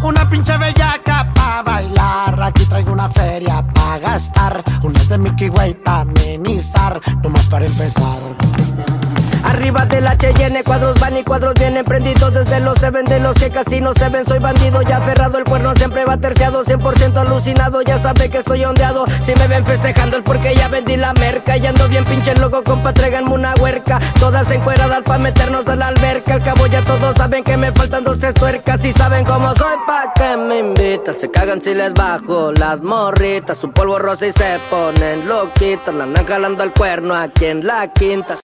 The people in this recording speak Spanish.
Una pinche bellaca pa' bailar. Aquí traigo una feria pa' gastar. Unas de Mickey Way pa' amenizar. Nomás para empezar. Arriba del H&N, cuadros van y cuadros vienen prendidos desde los seven de los que casi no se ven. Soy bandido ya aferrado, el cuerno siempre va terciado, 100% alucinado, ya sabe que estoy ondeado. Si me ven festejando el porque ya vendí la merca. Y ando bien pinche loco, compa, tráiganme una huerca. Todas encueradas pa' meternos a la alberca. Al cabo ya todos saben que me faltan 2, 3 tuercas. Y saben cómo soy pa' que me invitan. Se cagan si les bajo las morritas. Su polvo rosa y se ponen loquitas. La andan jalando al cuerno aquí en la quinta.